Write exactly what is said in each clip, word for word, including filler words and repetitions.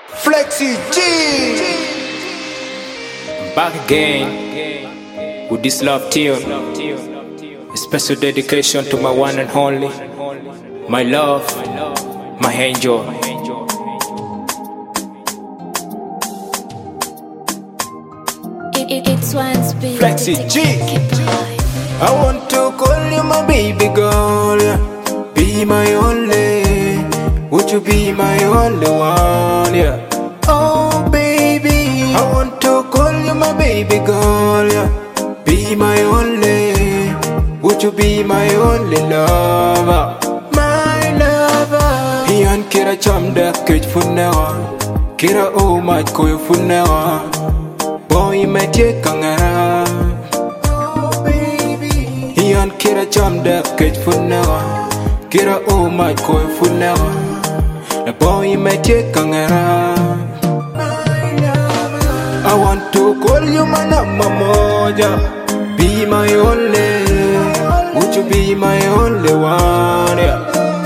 Flexi G. Back again with this love tune. A special dedication to my one and only, my love, my angel. It, it, it's one speed. Flexi G. I want to call you my baby girl, yeah. Be my only. Would you be my only one, yeah? Oh baby, I want to call you my baby girl, yeah. Be my only. Would you be my only lover? My lover. Ian kira chamda kej funewa. Kira oh my koyo funewa. Boy metie kangara. Oh baby. Ian kira chamda kej funewa. Kira oh my koyo funewa. The boy metie kangara. I want to call you my number moja. Be my only. Would you be my only one? Yeah.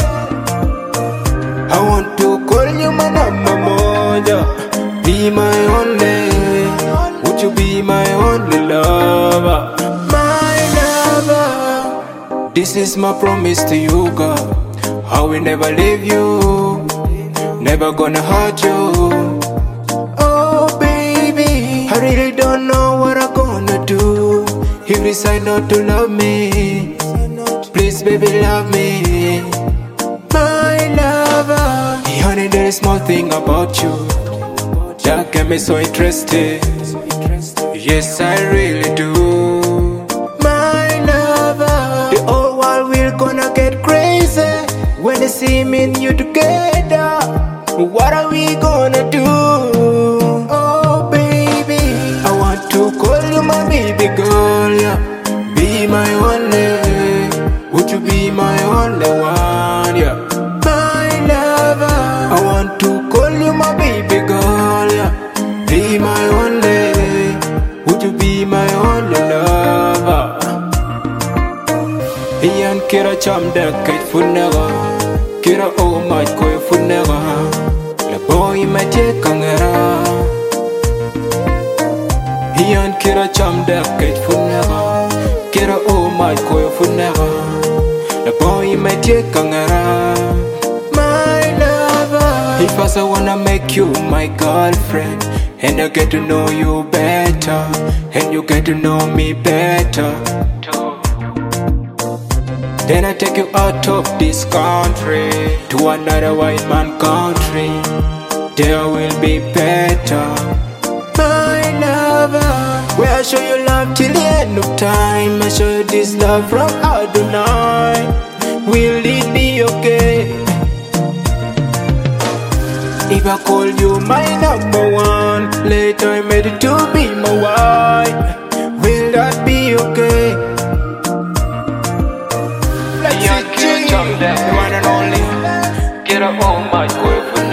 I want to call you my number moja. Be my only. Would you be my only lover? My lover. This is my promise to you, girl. I will never leave you. Never gonna hurt you. Oh baby, I really don't know what I'm gonna do if you decide not to love me. Please baby love me. My lover. Honey, there is small thing about you that get me so interested. Yes, I really do. My lover. The whole world will gonna get crazy when they see me and you together. What are we gonna do? Oh baby, I want to call you my baby girl, yeah. Be my only. Would you be my only one, yeah? My lover. I want to call you my baby girl, yeah. Be my only. Would you be my only lover? Ian kira chamda kite funewa. Kira oh my koy funewa. La boy metie kangara. Ian kira chamda kite funewa. Kira oh my koy funewa. La boy metie kangara. My lover. If I say wanna make you my girlfriend, and I get to know you better, and you get to know me better, then I take you out of this country to another white man country. There will be better. My lover, where I show you love till the end of time. I show you this love from Adonai. Will it be okay if I call you my number one? Later I made it to be my wife. Will that be okay? Ian kira chamda, the one and only. Kira oh my koy funewa.